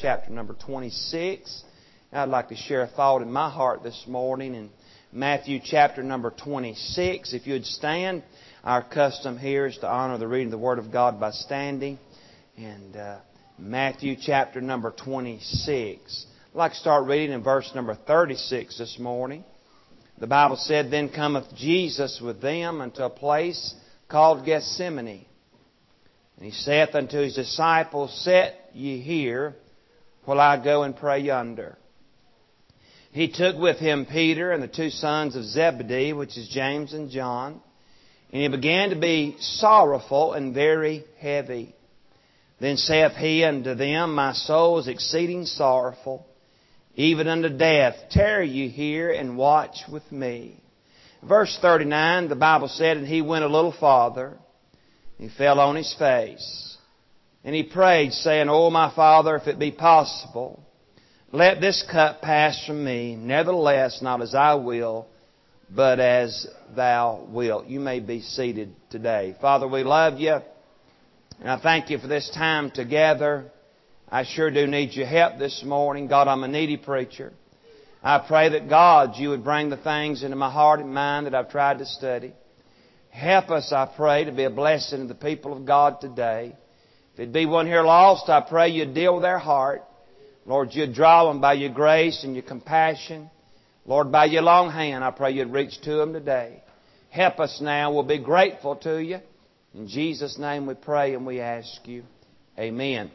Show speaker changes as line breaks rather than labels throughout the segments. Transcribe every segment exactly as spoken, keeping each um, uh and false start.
chapter number twenty-six. I'd like to share a thought in my heart this morning in Matthew chapter number twenty-six. If you would stand, our custom here is to honor the reading of the Word of God by standing. And uh, Matthew chapter number twenty-six. I'd like to start reading in verse number thirty-six this morning. The Bible said, Then cometh Jesus with them unto a place called Gethsemane. And He saith unto His disciples, Sit ye here, while I go and pray yonder. He took with Him Peter and the two sons of Zebedee, which is James and John. And He began to be sorrowful and very heavy. Then saith He unto them, My soul is exceeding sorrowful, even unto death. Tarry ye here and watch with me. Verse thirty-nine, the Bible said, And He went a little farther. He fell on His face. And He prayed, saying, O my Father, if it be possible, let this cup pass from me. Nevertheless, not as I will, but as Thou wilt. You may be seated today. Father, we love You. And I thank You for this time together. I sure do need Your help this morning. God, I'm a needy preacher. I pray that, God, You would bring the things into my heart and mind that I've tried to study. Help us, I pray, to be a blessing to the people of God today. If it be one here lost, I pray You'd deal with their heart. Lord, You'd draw them by Your grace and Your compassion. Lord, by Your long hand, I pray You'd reach to them today. Help us now. We'll be grateful to You. In Jesus' name we pray and we ask You. Amen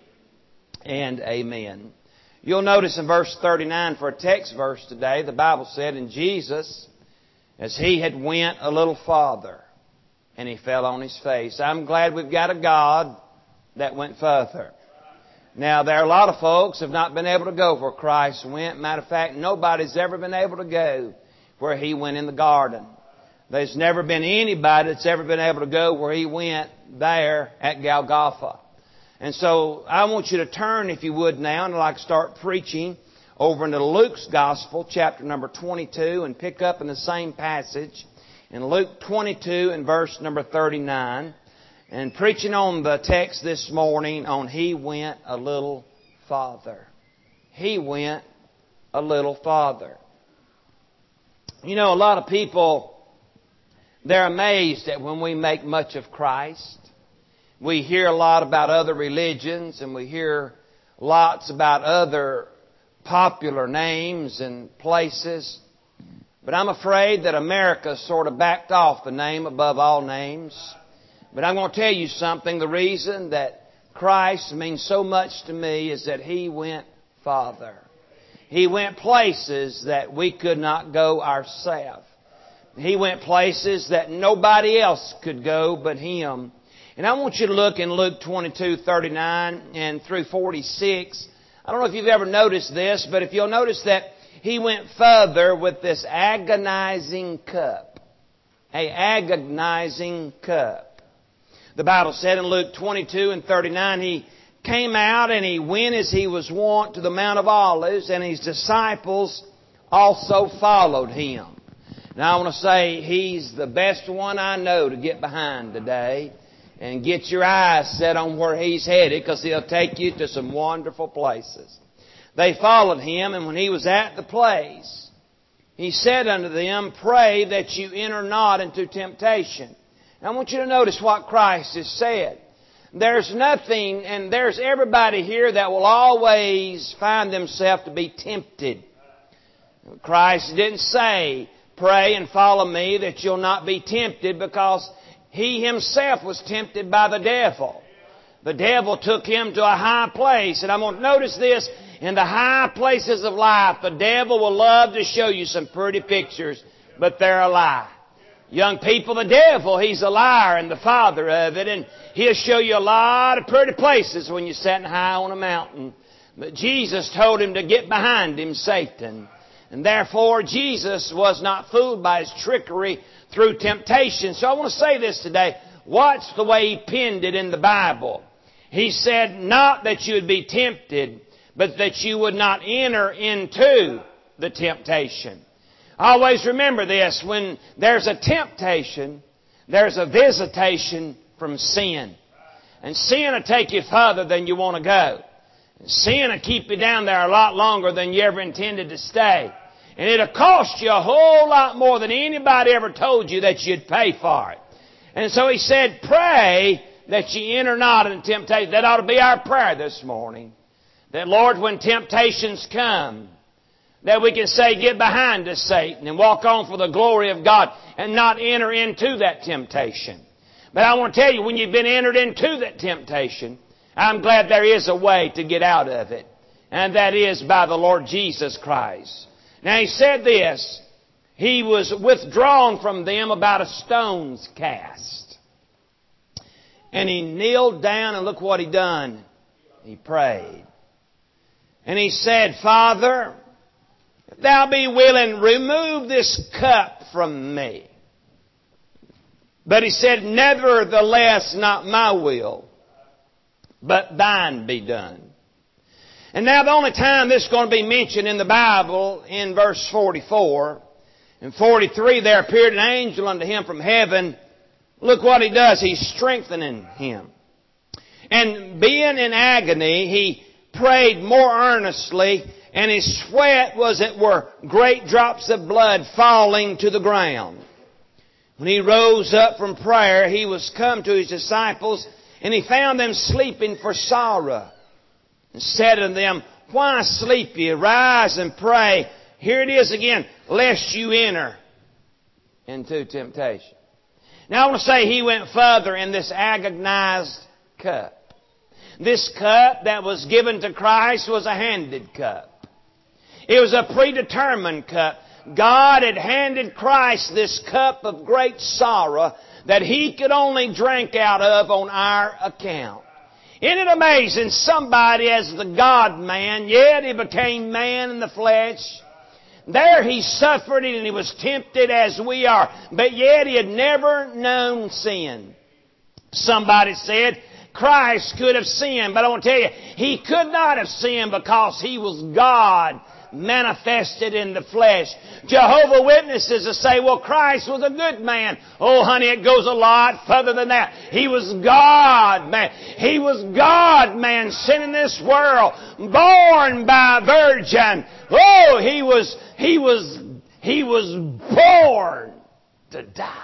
and amen. You'll notice in verse thirty-nine for a text verse today, the Bible said, And Jesus, as He had went a little farther, and He fell on His face. I'm glad we've got a God that went further. Now, there are a lot of folks who have not been able to go where Christ went. Matter of fact, nobody's ever been able to go where He went in the garden. There's never been anybody that's ever been able to go where He went there at Golgotha. And so I want you to turn, if you would now, and I'd like to start preaching over into Luke's Gospel, chapter number twenty-two, and pick up in the same passage in Luke twenty-two and verse number thirty-nine. And preaching on the text this morning on He went a little farther. He went a little farther. You know, a lot of people, they're amazed at when we make much of Christ. We hear a lot about other religions, and we hear lots about other popular names and places. But I'm afraid that America sort of backed off the name above all names. But I'm going to tell you something. The reason that Christ means so much to me is that He went farther. He went places that we could not go ourselves. He went places that nobody else could go but Him. And I want you to look in Luke twenty-two, thirty-nine and through forty-six. I don't know if you've ever noticed this, but if you'll notice that He went further with this agonizing cup. A agonizing cup. The Bible said in Luke twenty-two and thirty-nine, He came out and He went as He was wont to the Mount of Olives, and His disciples also followed Him. Now I want to say He's the best one I know to get behind today. And get your eyes set on where He's headed, because He'll take you to some wonderful places. They followed Him, and when He was at the place, He said unto them, Pray that you enter not into temptation. Now I want you to notice what Christ has said. There's nothing, and there's everybody here that will always find themselves to be tempted. Christ didn't say, Pray and follow me that you'll not be tempted, because He Himself was tempted by the devil. The devil took Him to a high place. And I'm going to notice this. In the high places of life, the devil will love to show you some pretty pictures, but they're a lie. Young people, the devil, he's a liar and the father of it. And he'll show you a lot of pretty places when you're sitting high on a mountain. But Jesus told him to get behind him, Satan. And therefore, Jesus was not fooled by his trickery through temptation. So I want to say this today. Watch the way He penned it in the Bible. He said, not that you would be tempted, but that you would not enter into the temptation. Always remember this. When there's a temptation, there's a visitation from sin. And sin will take you further than you want to go. Sin will keep you down there a lot longer than you ever intended to stay. And it'll cost you a whole lot more than anybody ever told you that you'd pay for it. And so He said, pray that ye enter not into temptation. That ought to be our prayer this morning. That, Lord, when temptations come, that we can say, get behind us, Satan, and walk on for the glory of God and not enter into that temptation. But I want to tell you, when you've been entered into that temptation, I'm glad there is a way to get out of it. And that is by the Lord Jesus Christ. Now He said this, He was withdrawn from them about a stone's cast. And He kneeled down and look what He done. He prayed. And He said, Father, if Thou be willing, remove this cup from me. But He said, nevertheless, not my will, but Thine be done. And now the only time this is going to be mentioned in the Bible, in verse forty-four, in forty-three, there appeared an angel unto him from heaven. Look what he does. He's strengthening him. And being in agony, he prayed more earnestly, and his sweat was, it were, great drops of blood falling to the ground. When he rose up from prayer, he was come to his disciples, and he found them sleeping for sorrow. And said unto them, why sleep ye? Rise and pray. Here it is again, lest you enter into temptation. Now I want to say He went further in this agonized cup. This cup that was given to Christ was a handed cup. It was a predetermined cup. God had handed Christ this cup of great sorrow that He could only drink out of on our account. Isn't it amazing? Somebody as the God-man, yet He became man in the flesh. There He suffered and He was tempted as we are, but yet He had never known sin. Somebody said Christ could have sinned, but I want to tell you, He could not have sinned because He was God manifested in the flesh. Jehovah's Witnesses will say, well, Christ was a good man. Oh, honey, it goes a lot further than that. He was God, man. He was God, man, sent in this world, born by a virgin. Oh, He was, He was, He was born to die.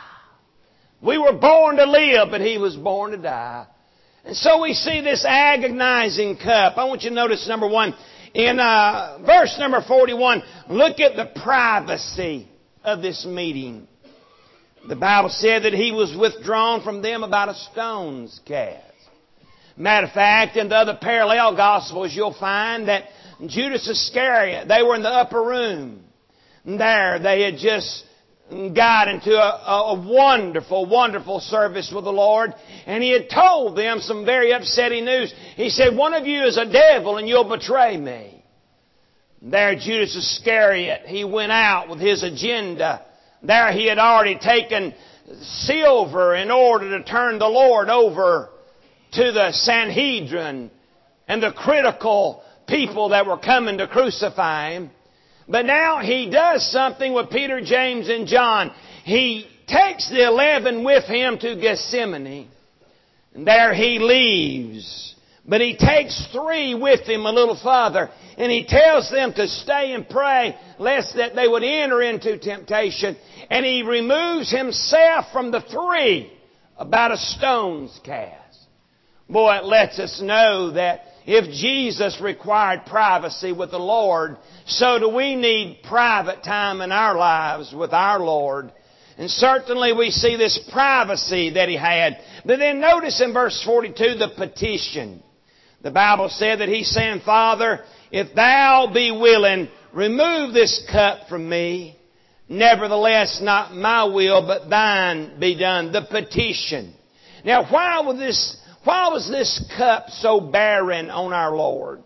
We were born to live, but He was born to die. And so we see this agonizing cup. I want you to notice, number one, in uh, verse number forty-one, look at the privacy of this meeting. The Bible said that He was withdrawn from them about a stone's cast. Matter of fact, in the other parallel Gospels, you'll find that Judas Iscariot, they were in the upper room. There, they had just got into a, a wonderful, wonderful service with the Lord. And He had told them some very upsetting news. He said, one of you is a devil and you'll betray me. There Judas Iscariot, he went out with his agenda. There he had already taken silver in order to turn the Lord over to the Sanhedrin and the critical people that were coming to crucify Him. But now he does something with Peter, James, and John. He takes the eleven with Him to Gethsemane. And there he leaves. But He takes three with Him a little farther. And He tells them to stay and pray lest that they would enter into temptation. And He removes Himself from the three about a stone's cast. Boy, it lets us know that if Jesus required privacy with the Lord, so do we need private time in our lives with our Lord. And certainly we see this privacy that He had. But then notice in verse forty-two the petition. The Bible said that He's saying, Father, if Thou be willing, remove this cup from me. Nevertheless, not my will, but Thine be done. The petition. Now, why was this Why was this cup so barren on our Lord?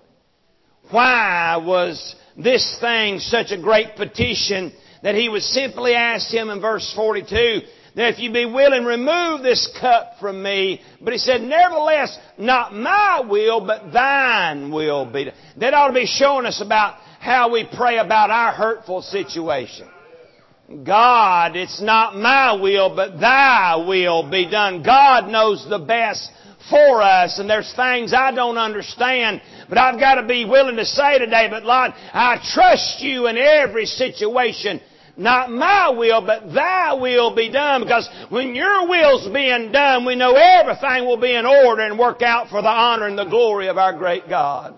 Why was this thing such a great petition that He would simply ask Him in verse forty-two that if you be willing, remove this cup from me. But He said, nevertheless, not my will, but Thine will be done. That ought to be showing us about how we pray about our hurtful situation. God, it's not my will, but Thy will be done. God knows the best for us. And there's things I don't understand, but I've got to be willing to say today, but Lord, I trust you in every situation. Not my will, but thy will be done. Because when your will's being done, we know everything will be in order and work out for the honor and the glory of our great God.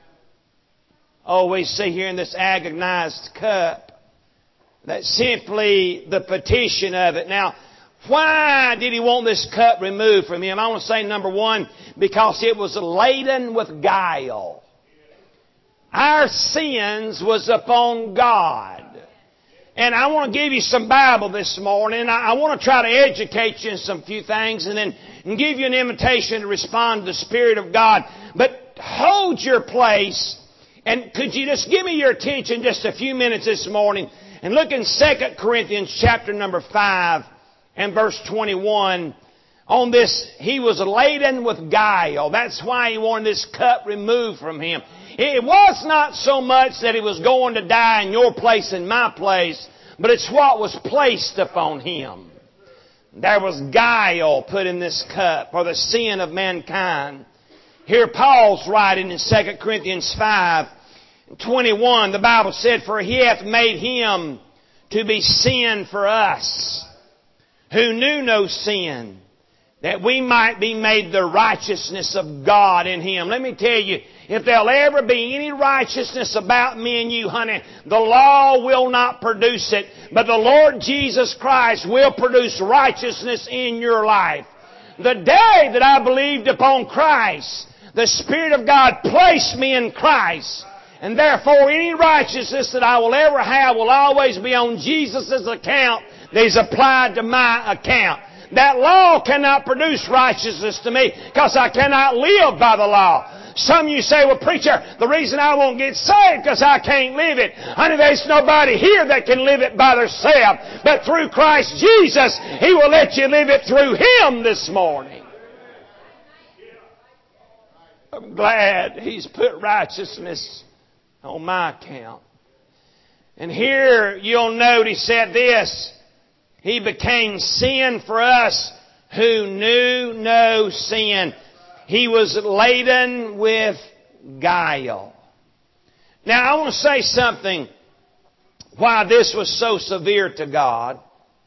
Oh, we see here in this agonized cup that simply the petition of it. Now, why did he want this cup removed from him? I want to say, number one, because it was laden with guile. Our sins was upon God. And I want to give you some Bible this morning. I want to try to educate you in some few things and then give you an invitation to respond to the Spirit of God. But hold your place. And could you just give me your attention just a few minutes this morning and look in Second Corinthians chapter number five and verse twenty-one. On this, he was laden with guile. That's why he wanted this cup removed from him. It was not so much that he was going to die in your place and my place, but it's what was placed upon him. There was guile put in this cup for the sin of mankind. Here Paul's writing in Second Corinthians five twenty-one, the Bible said, "For he hath made him to be sin for us, who knew no sin, that we might be made the righteousness of God in him." Let me tell you, if there'll ever be any righteousness about me and you, honey, the law will not produce it, but the Lord Jesus Christ will produce righteousness in your life. The day that I believed upon Christ, the Spirit of God placed me in Christ, and therefore any righteousness that I will ever have will always be on Jesus' account that is applied to my account. That law cannot produce righteousness to me because I cannot live by the law. Some of you say, "Well, preacher, the reason I won't get saved because I can't live it." Honey, there's nobody here that can live it by themselves. But through Christ Jesus, He will let you live it through Him this morning. I'm glad He's put righteousness on my account. And here you'll note He said this, He became sin for us who knew no sin. He was laden with guile. Now I want to say something why this was so severe to God.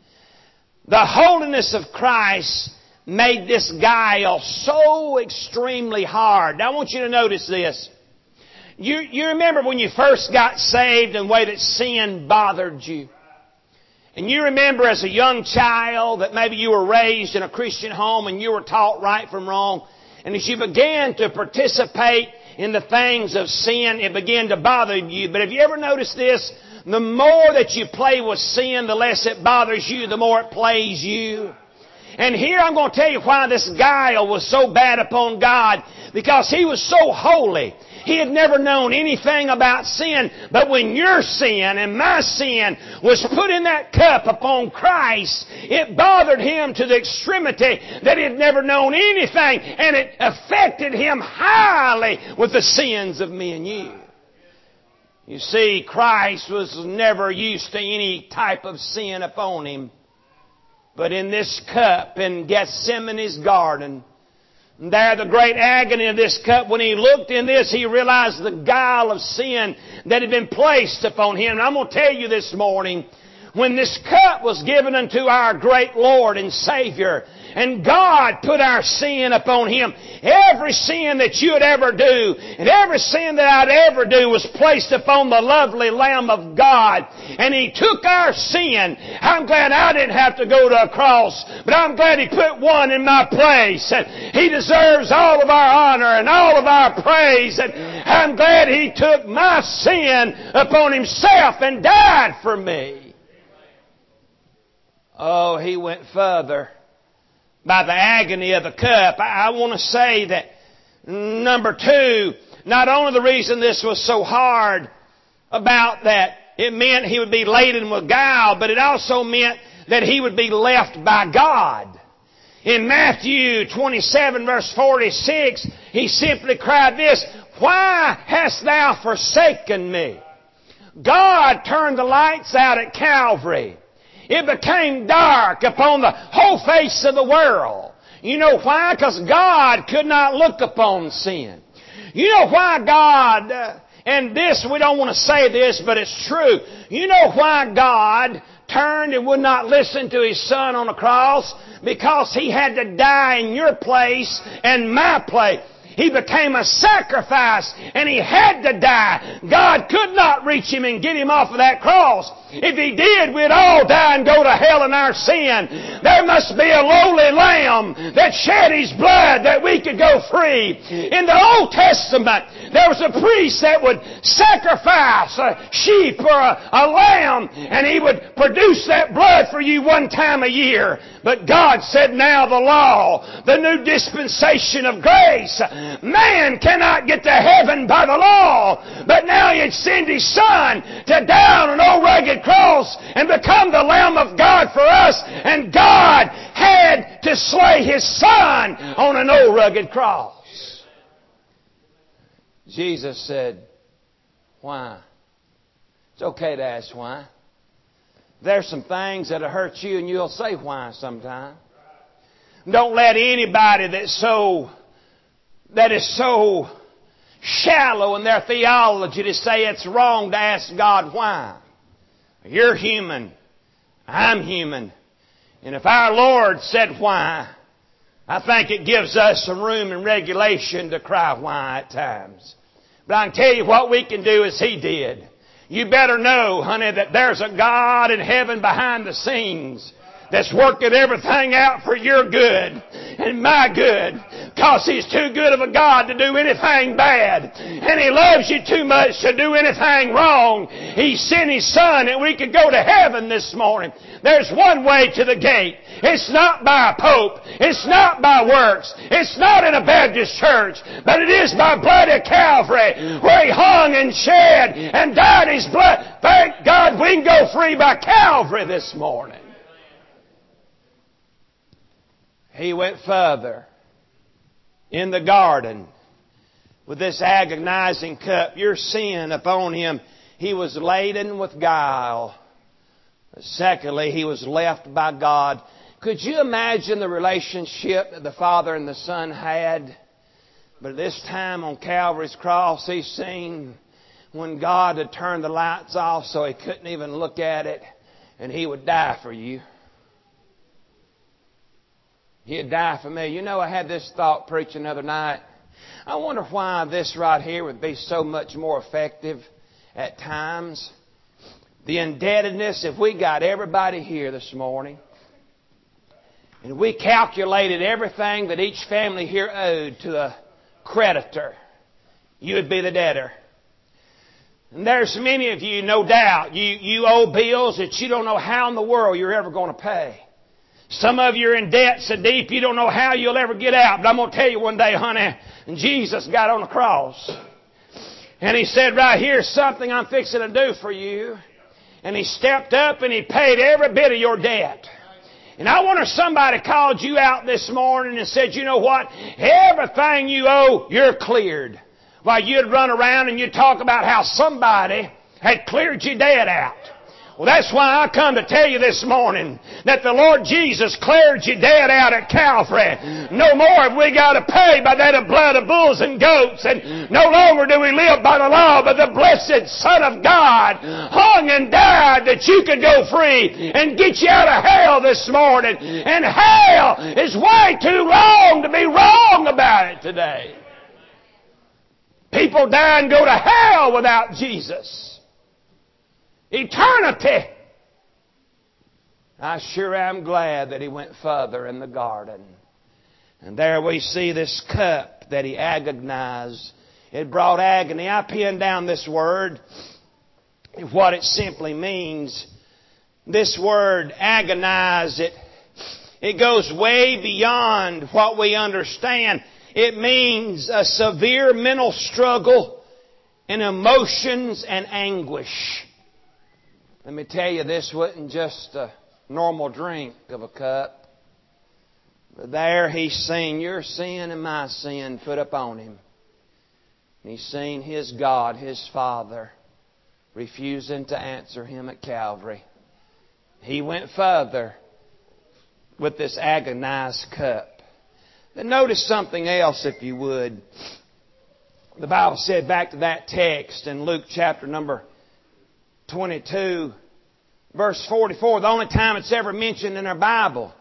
The holiness of Christ made this guile so extremely hard. Now I want you to notice this. You, you remember when you first got saved and the way that sin bothered you. And you remember as a young child that maybe you were raised in a Christian home and you were taught right from wrong. And as you began to participate in the things of sin, it began to bother you. But have you ever noticed this? The more that you play with sin, the less it bothers you, the more it plays you. And here I'm going to tell you why this guile was so bad upon God. Because He was so holy. He had never known anything about sin. But when your sin and my sin was put in that cup upon Christ, it bothered Him to the extremity that He had never known anything. And it affected Him highly with the sins of me and you. You see, Christ was never used to any type of sin upon Him. But in this cup in Gethsemane's garden, there the great agony of this cup, when He looked in this, He realized the guile of sin that had been placed upon Him. And I'm going to tell you this morning, when this cup was given unto our great Lord and Savior, and God put our sin upon Him, every sin that you would ever do, and every sin that I'd ever do was placed upon the lovely Lamb of God. And He took our sin. I'm glad I didn't have to go to a cross, but I'm glad He put one in my place. And He deserves all of our honor and all of our praise. And I'm glad He took my sin upon Himself and died for me. Oh, He went further. By the agony of the cup, I, I want to say that, number two, not only the reason this was so hard about that, it meant He would be laden with guile, but it also meant that He would be left by God. In Matthew twenty-seven verse forty-six, He simply cried this, "Why hast Thou forsaken me?" God turned the lights out at Calvary. It became dark upon the whole face of the world. You know why? Because God could not look upon sin. You know why God, uh, and this, we don't want to say this, but it's true. You know why God turned and would not listen to His Son on the cross? Because He had to die in your place and my place. He became a sacrifice, and He had to die. God could not reach Him and get Him off of that cross. If He did, we'd all die and go to hell in our sin. There must be a lowly lamb that shed His blood that we could go free. In the Old Testament, there was a priest that would sacrifice a sheep or a, a lamb, and he would produce that blood for you one time a year. But God said, now the law, the new dispensation of grace, man cannot get to heaven by the law, but now He had sent His Son to die on an old rugged cross and become the Lamb of God for us, and God had to slay His Son on an old rugged cross. Jesus said, why? It's okay to ask why. There's some things that'll hurt you, and you'll say why sometime. Don't let anybody that's so that is so shallow in their theology to say it's wrong to ask God why. You're human. I'm human. And if our Lord said why, I think it gives us some room and regulation to cry why at times. But I can tell you what we can do as He did. You better know, honey, that there's a God in heaven behind the scenes that's working everything out for your good and my good, because He's too good of a God to do anything bad, and He loves you too much to do anything wrong. He sent His Son and we could go to heaven this morning. There's one way to the gate. It's not by a pope. It's not by works. It's not in a Baptist church, but it is by blood at Calvary, where He hung and shed and died His blood. Thank God we can go free by Calvary this morning. He went further in the garden with this agonizing cup. Your sin upon Him. He was laden with guile. Secondly, He was left by God. Could you imagine the relationship that the Father and the Son had? But this time on Calvary's cross, He's seen when God had turned the lights off so He couldn't even look at it, and He would die for you. He'd die for me. You know, I had this thought preaching the other night. I wonder why this right here would be so much more effective at times. The indebtedness, if we got everybody here this morning, and we calculated everything that each family here owed to a creditor, you would be the debtor. And there's many of you, no doubt, you, you owe bills that you don't know how in the world you're ever going to pay. Some of you are in debt so deep you don't know how you'll ever get out. But I'm going to tell you one day, honey, Jesus got on the cross. And He said, right here's something I'm fixing to do for you. And He stepped up and He paid every bit of your debt. And I wonder if somebody called you out this morning and said, you know what? Everything you owe, you're cleared. While you'd run around and you'd talk about how somebody had cleared your debt out. Well, that's why I come to tell you this morning that the Lord Jesus cleared your debt out at Calvary. No more have we got to pay by that of blood of bulls and goats, and no longer do we live by the law, but the blessed Son of God hung and died that you could go free and get you out of hell this morning. And hell is way too long to be wrong about it today. People die and go to hell without Jesus. Eternity. I sure am glad that He went further in the garden. And there we see this cup that He agonized. It brought agony. I pinned down this word, what it simply means. This word, agonize, it, it goes way beyond what we understand. It means a severe mental struggle and emotions and anguish. Let me tell you, this wasn't just a normal drink of a cup. But there He's seen your sin and my sin put upon Him. And He's seen His God, His Father, refusing to answer Him at Calvary. He went further with this agonized cup. Then notice something else, if you would. The Bible said, back to that text in Luke chapter number twenty-two, verse forty-four, the only time it's ever mentioned in our Bible.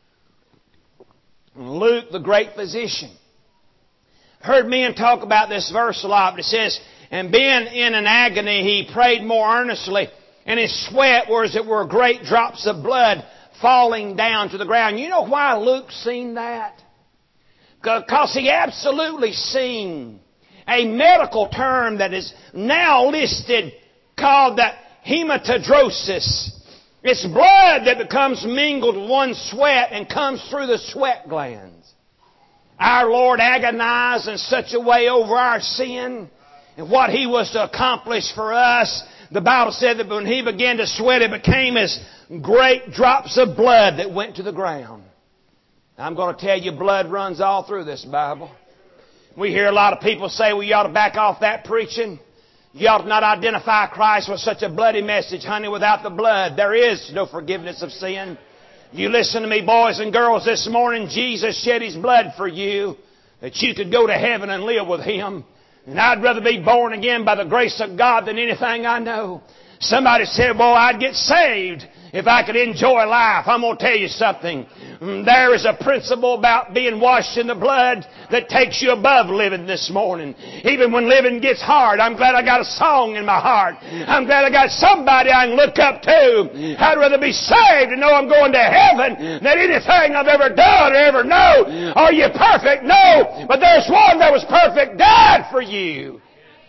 Luke, the great physician. I've heard men talk about this verse a lot, but it says, and being in an agony, he prayed more earnestly, and his sweat was, as it were, great drops of blood falling down to the ground. You know why Luke seen that? Because he absolutely seen a medical term that is now listed called the hematidrosis. It's blood that becomes mingled with one's sweat and comes through the sweat glands. Our Lord agonized in such a way over our sin and what He was to accomplish for us. The Bible said that when He began to sweat, it became as great drops of blood that went to the ground. I'm going to tell you, blood runs all through this Bible. We hear a lot of people say, well, you ought to back off that preaching. You ought to not identify Christ with such a bloody message. Honey, without the blood, there is no forgiveness of sin. You listen to me, boys and girls, this morning. Jesus shed His blood for you that you could go to heaven and live with Him. And I'd rather be born again by the grace of God than anything I know. Somebody said, well, I'd get saved if I could enjoy life. I'm going to tell you something. There is a principle about being washed in the blood that takes you above living this morning. Even when living gets hard, I'm glad I got a song in my heart. I'm glad I got somebody I can look up to. I'd rather be saved and know I'm going to heaven than anything I've ever done or ever know. Are you perfect? No. But there's one that was perfect, died for you.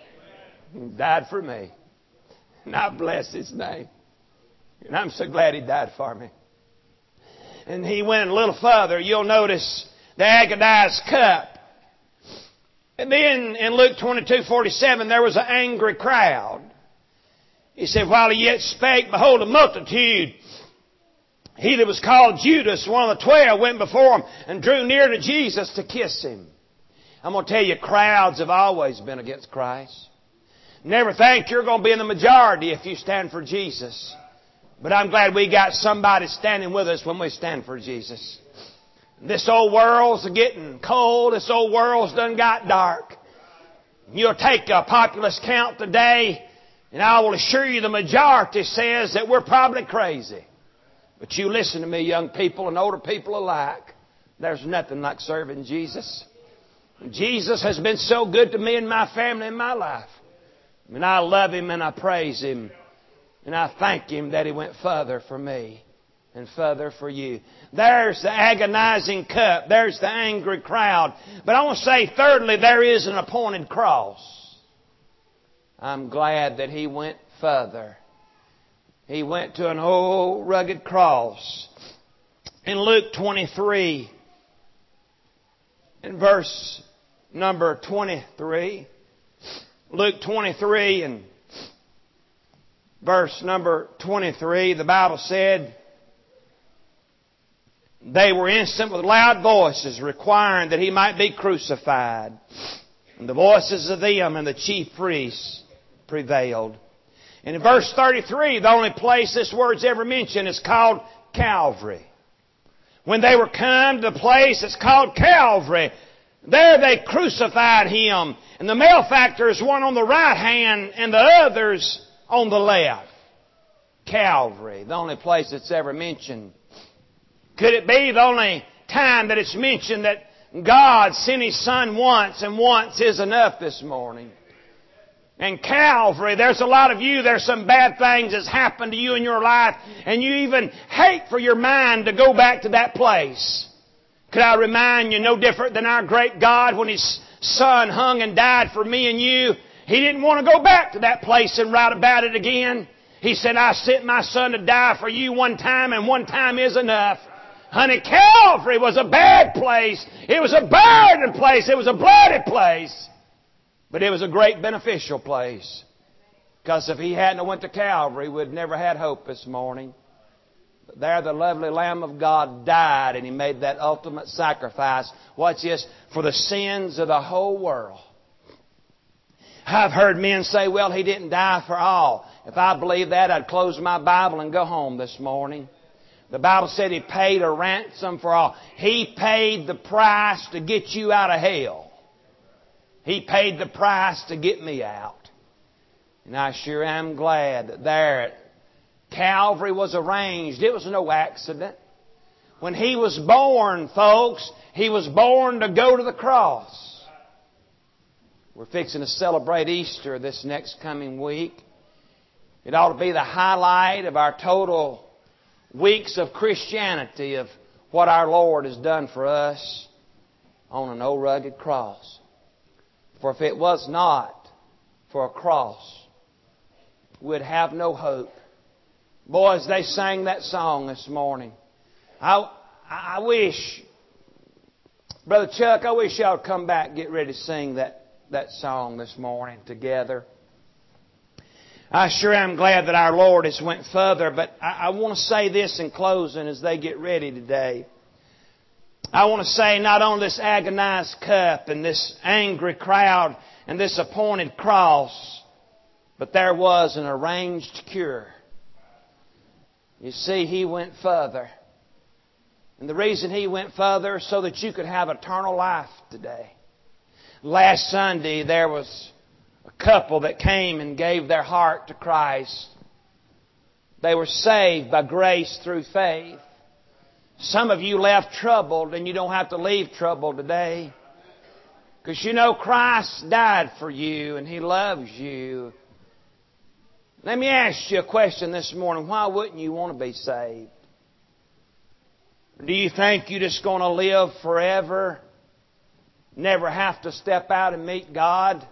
Died for me. And I bless His name. And I'm so glad He died for me. And He went a little further. You'll notice the agonized cup. And then in Luke twenty-two forty-seven, there was an angry crowd. He said, while He yet spake, behold, a multitude. He that was called Judas, one of the twelve, went before Him and drew near to Jesus to kiss Him. I'm going to tell you, crowds have always been against Christ. Never think you're going to be in the majority if you stand for Jesus. But I'm glad we got somebody standing with us when we stand for Jesus. This old world's getting cold. This old world's done got dark. You'll take a populace count today, and I will assure you the majority says that we're probably crazy. But you listen to me, young people and older people alike. There's nothing like serving Jesus. Jesus has been so good to me and my family and my life. And I love Him and I praise Him. And I thank Him that He went further for me and further for you. There's the agonizing cup. There's the angry crowd. But I want to say, thirdly, there is an appointed cross. I'm glad that He went further. He went to an old rugged cross. In Luke twenty-three, in verse number twenty-three, Luke twenty-three and verse number twenty-three, the Bible said, they were instant with loud voices requiring that He might be crucified. And the voices of them and the chief priests prevailed. And in verse thirty-three, the only place this word's ever mentioned is called Calvary. When they were come to the place that's called Calvary, there they crucified Him. And the malefactors, one on the right hand and the others on the left. Calvary, the only place that's ever mentioned. Could it be the only time that it's mentioned that God sent His Son once and once is enough this morning? And Calvary, there's a lot of you, there's some bad things that's happened to you in your life, and you even hate for your mind to go back to that place. Could I remind you, no different than our great God when His Son hung and died for me and you, He didn't want to go back to that place and write about it again. He said, I sent my Son to die for you one time, and one time is enough. Honey, Calvary was a bad place. It was a burning place. It was a bloody place. But it was a great beneficial place. Because if He hadn't went to Calvary, we'd never had hope this morning. But there the lovely Lamb of God died, and He made that ultimate sacrifice. Watch this, for the sins of the whole world. I've heard men say, well, He didn't die for all. If I believed that, I'd close my Bible and go home this morning. The Bible said He paid a ransom for all. He paid the price to get you out of hell. He paid the price to get me out. And I sure am glad that there at Calvary was arranged. It was no accident. When He was born, folks, He was born to go to the cross. We're fixing to celebrate Easter this next coming week. It ought to be the highlight of our total weeks of Christianity, of what our Lord has done for us on an old rugged cross. For if it was not for a cross, we'd have no hope. Boys, they sang that song this morning. I, I wish, Brother Chuck, I wish y'all would come back and get ready to sing that, that song this morning together. I sure am glad that our Lord has went further, but I, I want to say this in closing as they get ready today. I want to say not only this agonized cup and this angry crowd and this appointed cross, but there was an arranged cure. You see, He went further. And the reason He went further is so that you could have eternal life today. Last Sunday there was a couple that came and gave their heart to Christ. They were saved by grace through faith. Some of you left troubled, and you don't have to leave troubled today. Because you know Christ died for you, and He loves you. Let me ask you a question this morning. Why wouldn't you want to be saved? Do you think you're just going to live forever? Never have to step out and meet God?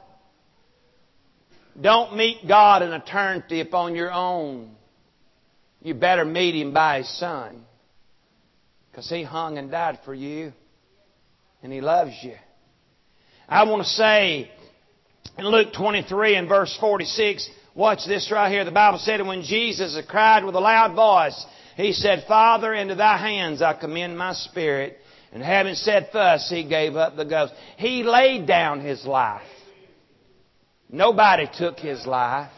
Don't meet God in eternity upon your own. You better meet Him by His Son. Because He hung and died for you. And He loves you. I want to say in Luke twenty-three and verse forty-six, watch this right here. The Bible said, and when Jesus had cried with a loud voice, He said, Father, into Thy hands I commend my spirit. And having said thus, He gave up the ghost. He laid down His life. Nobody took His life.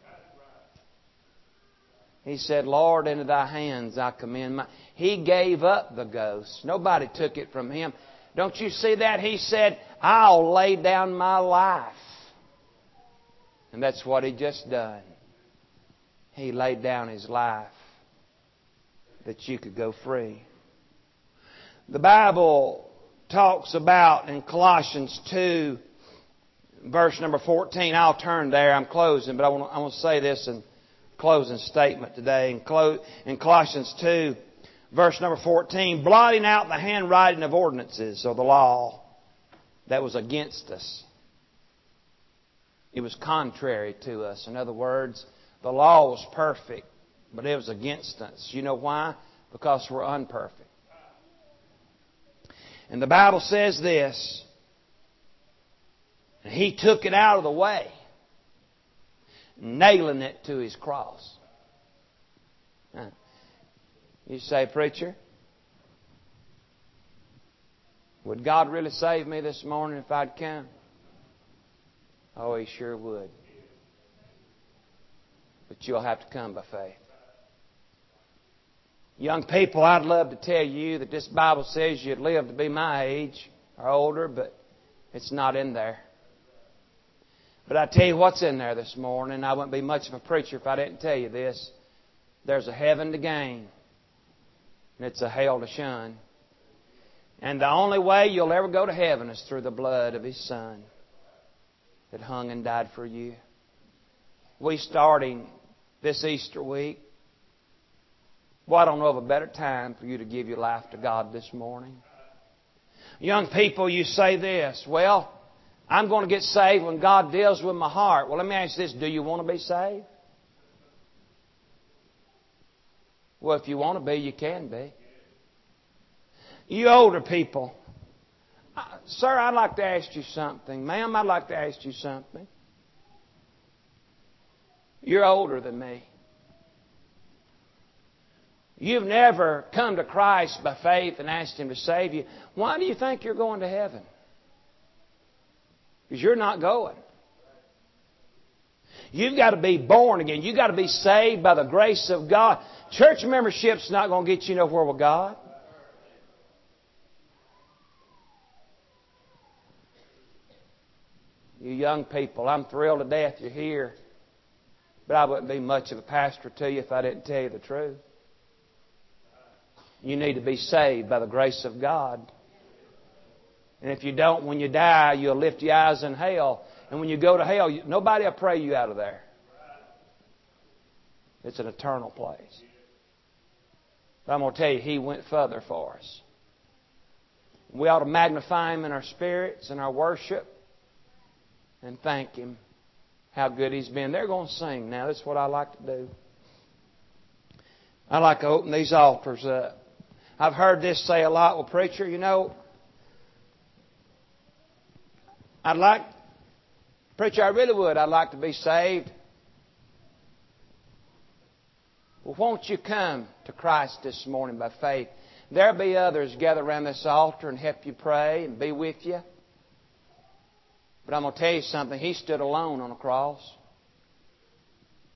He said, Lord, into Thy hands I commend my... He gave up the ghost. Nobody took it from Him. Don't you see that? He said, I'll lay down my life. And that's what He just done. He laid down His life that you could go free. The Bible talks about in Colossians two, verse number fourteen. I'll turn there. I'm closing, but I want to, I want to say this in closing statement today. In, Col- in Colossians two, verse number fourteen, blotting out the handwriting of ordinances or the law that was against us. It was contrary to us. In other words, the law was perfect, but it was against us. You know why? Because we're unperfect. And the Bible says this, and He took it out of the way, nailing it to His cross. Now, you say, preacher, would God really save me this morning if I'd come? Oh, He sure would. But you'll have to come by faith. Young people, I'd love to tell you that this Bible says you'd live to be my age or older, but it's not in there. But I tell you what's in there this morning. I wouldn't be much of a preacher if I didn't tell you this. There's a heaven to gain, and it's a hell to shun. And the only way you'll ever go to heaven is through the blood of His Son that hung and died for you. We starting this Easter week. Well, I don't know of a better time for you to give your life to God this morning. Young people, you say this, well, I'm going to get saved when God deals with my heart. Well, let me ask you this, do you want to be saved? Well, if you want to be, you can be. You older people, uh, sir, I'd like to ask you something. Ma'am, I'd like to ask you something. You're older than me. You've never come to Christ by faith and asked Him to save you. Why do you think you're going to heaven? Because you're not going. You've got to be born again. You've got to be saved by the grace of God. Church membership's not going to get you nowhere with God. You young people, I'm thrilled to death you're here. But I wouldn't be much of a pastor to you if I didn't tell you the truth. You need to be saved by the grace of God. And if you don't, when you die, you'll lift your eyes in hell. And when you go to hell, nobody will pray you out of there. It's an eternal place. But I'm going to tell you, He went further for us. We ought to magnify Him in our spirits and our worship and thank Him how good He's been. They're going to sing now. That's what I like to do. I like to open these altars up. I've heard this say a lot. Well, preacher, you know, I'd like, preacher, I really would. I'd like to be saved. Well, won't you come to Christ this morning by faith? There'll be others gather around this altar and help you pray and be with you. But I'm going to tell you something. He stood alone on a cross.